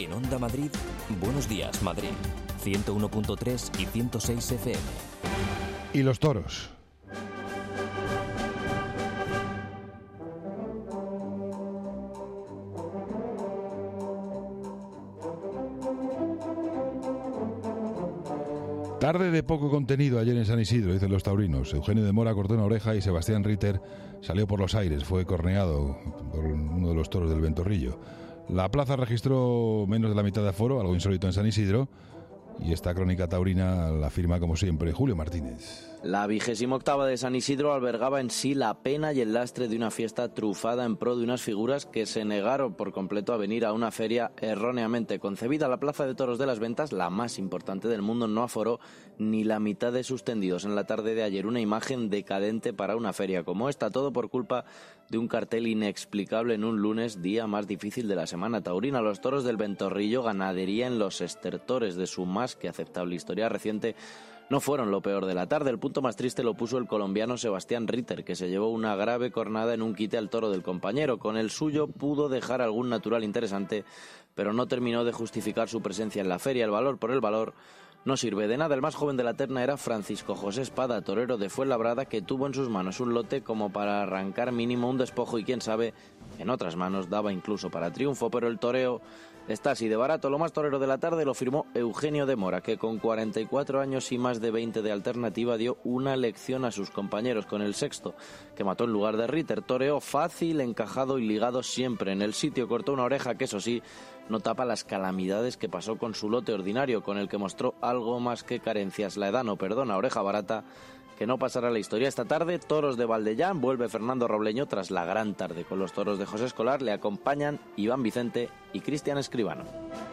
En Onda Madrid, Buenos Días Madrid, 101.3 y 106 FM. Y los toros. Tarde de poco contenido ayer en San Isidro, dicen los taurinos. Eugenio de Mora cortó una oreja y Sebastián Ritter salió por los aires. Fue corneado por uno de los toros del Ventorrillo. La plaza registró menos de la mitad de aforo, algo insólito en San Isidro. Y esta crónica taurina la firma, como siempre, Julio Martínez. La 28ª de San Isidro albergaba en sí la pena y el lastre de una fiesta trufada en pro de unas figuras que se negaron por completo a venir a una feria erróneamente concebida. La Plaza de Toros de las Ventas, la más importante del mundo, no aforó ni la mitad de sus tendidos en la tarde de ayer. Una imagen decadente para una feria como esta, todo por culpa de un cartel inexplicable en un lunes, día más difícil de la semana taurina. Los toros del Ventorrillo, ganadería en los estertores de su más que aceptable historia reciente, no fueron lo peor de la tarde. El punto más triste lo puso el colombiano Sebastián Ritter, que se llevó una grave cornada en un quite al toro del compañero. Con el suyo pudo dejar algún natural interesante, pero no terminó de justificar su presencia en la feria. El valor por el valor no sirve de nada. El más joven de la terna era Francisco José Espada, torero de Fuenlabrada, que tuvo en sus manos un lote como para arrancar mínimo un despojo y quién sabe, en otras manos daba incluso para triunfo, pero el toreo está así de barato. Lo más torero de la tarde lo firmó Eugenio de Mora, que con 44 años y más de 20 de alternativa dio una lección a sus compañeros con el sexto, que mató en lugar de Ritter. Toreó fácil, encajado y ligado siempre en el sitio. Cortó una oreja que, eso sí, no tapa las calamidades que pasó con su lote ordinario, con el que mostró algo más que carencias. La edad no perdona, oreja barata, que no pasará la historia. Esta tarde, toros de Valdellán, vuelve Fernando Robleño tras la gran tarde con los toros de José Escolar. Le acompañan Iván Vicente y Cristian Escribano.